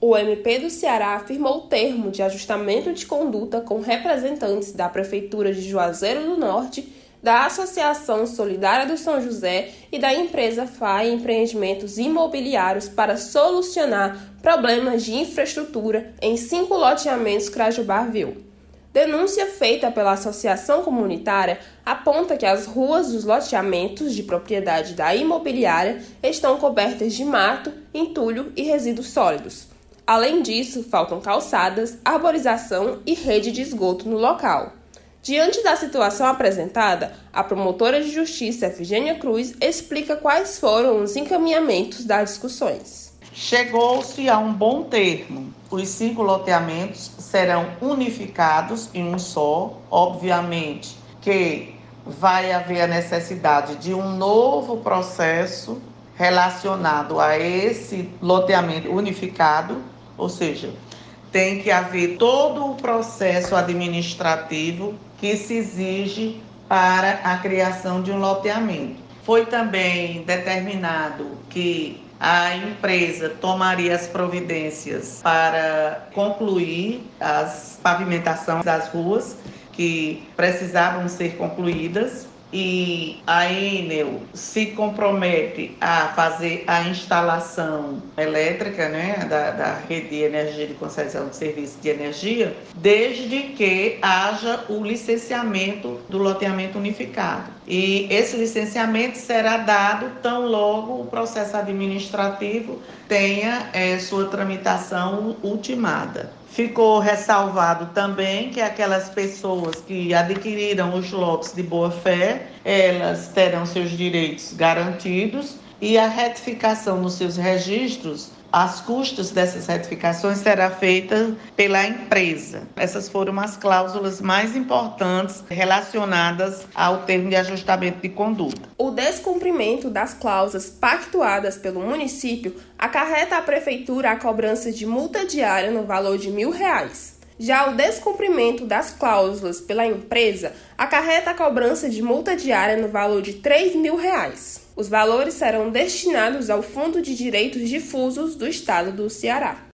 O MP do Ceará firmou o termo de ajustamento de conduta com representantes da Prefeitura de Juazeiro do Norte, da Associação Solidária do São José e da empresa FAI Empreendimentos Imobiliários para solucionar problemas de infraestrutura em 5 loteamentos Crajubarville. Denúncia feita pela associação comunitária aponta que as ruas dos loteamentos de propriedade da imobiliária estão cobertas de mato, entulho e resíduos sólidos. Além disso, faltam calçadas, arborização e rede de esgoto no local. Diante da situação apresentada, a promotora de justiça Efigênia Cruz explica quais foram os encaminhamentos das discussões. Chegou-se a um bom termo. Os 5 loteamentos serão unificados em um só. Obviamente que vai haver a necessidade de um novo processo relacionado a esse loteamento unificado, ou seja, tem que haver todo o processo administrativo que se exige para a criação de um loteamento. Foi também determinado que a empresa tomaria as providências para concluir as pavimentações das ruas que precisavam ser concluídas, e a Enel se compromete a fazer a instalação elétrica, da rede de energia de concessão de serviço de energia, desde que haja o licenciamento do loteamento unificado. E esse licenciamento será dado tão logo o processo administrativo tenha sua tramitação ultimada. Ficou ressalvado também que aquelas pessoas que adquiriram os lotes de boa-fé, elas terão seus direitos garantidos, e a retificação nos seus registros, as custas dessas retificações será feita pela empresa. Essas foram as cláusulas mais importantes relacionadas ao termo de ajustamento de conduta. O descumprimento das cláusulas pactuadas pelo município acarreta à Prefeitura a cobrança de multa diária no valor de R$1.000. Já o descumprimento das cláusulas pela empresa acarreta a cobrança de multa diária no valor de R$3.000. Os valores serão destinados ao Fundo de Direitos Difusos do Estado do Ceará.